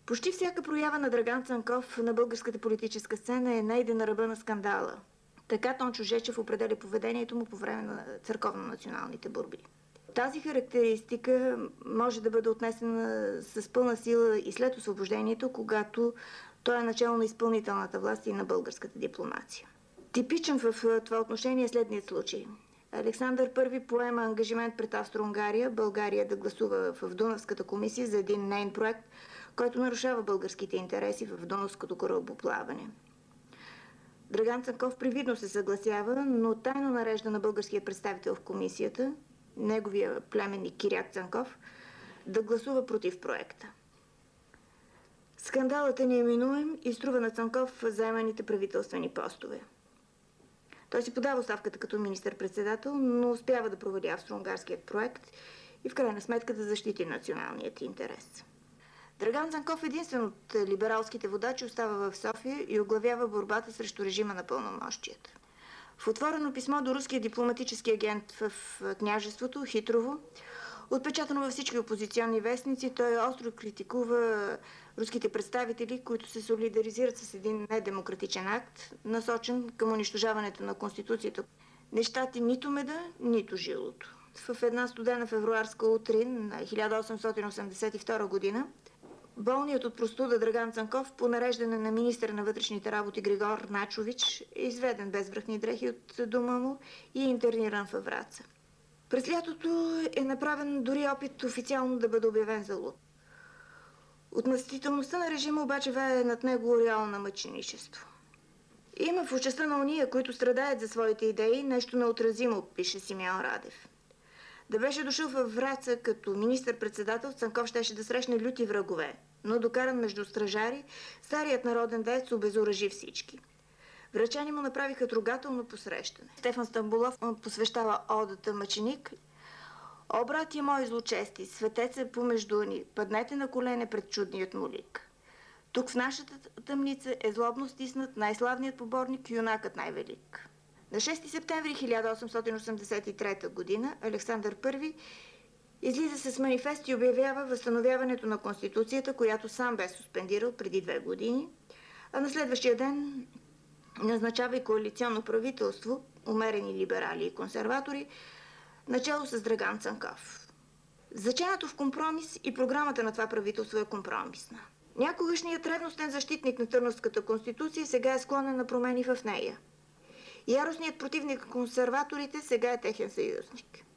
Почти всяка проява на Драган Цанков на българската политическа сцена е найде на ръба на скандала. Така Тончо Жечев определя поведението му по време на църковно-националните борби. Тази характеристика може да бъде отнесена с пълна сила и след освобождението, когато той е начало на изпълнителната власт и на българската дипломация. Типичен в това отношение е следният случай. Александър I поема ангажимент пред Австро-Унгария, България да гласува в Дунавската комисия за един нейн проект, който нарушава българските интереси в Дунавското корабоплаване. Драган Цанков привидно се съгласява, но тайно нарежда на българския представител в комисията, неговия племенник Киряк Цанков, да гласува против проекта. Скандалът е неименуем и струва на Цанков заеманите правителствени постове. Той си подава оставката като министър-председател, но успява да проведи австро-унгарският проект и в крайна сметка да защити националният интерес. Драган Цанков, единствен от либералските водачи, остава в София и оглавява борбата срещу режима на пълномощията. В отворено писмо до руския дипломатически агент в княжеството Хитрово, отпечатано във всички опозиционни вестници, той остро критикува руските представители, които се солидаризират с един недемократичен акт, насочен към унищожаването на Конституцията. Не щати нито меда, нито жилото. В една студена февруарска утрин на 1882 година болният от простуда Драган Цанков по нареждане на министъра на вътрешните работи Григор Начович е изведен без връхни дрехи от дома му и е интерниран във Враца. През лятото е направен дори опит официално да бъде обявен за луд. Отмъстителността на режима обаче вее над него ореал на мъченичество. Има в участта на уния, които страдаят за своите идеи, нещо неотразимо, пише Симеон Радев. Да беше дошъл във Враца като министър-председател, Цанков щеше да срещне люти врагове, но докаран между стражари, старият народен деец обезоръжи всички. Врачани му направиха трогателно посрещане. Стефан Стамболов посвещава одата Мъченик. О, братя мои злочести, светец е помежду ни, паднете на колене пред чудният му лик. Тук в нашата тъмница е злобно стиснат най-славният поборник, юнакът най-велик. На 6 септември 1883 година Александър I излиза с манифест и обявява възстановяването на Конституцията, която сам бе суспендирал преди 2 години, а на следващия ден назначава и коалиционно правителство, умерени либерали и консерватори, начало с Драган Цанков. Заченато в компромис и програмата на това правителство е компромисна. Някогашният ревностен защитник на Търновската конституция сега е склонен на промени в нея. Яростният противник на консерваторите сега е техен съюзник.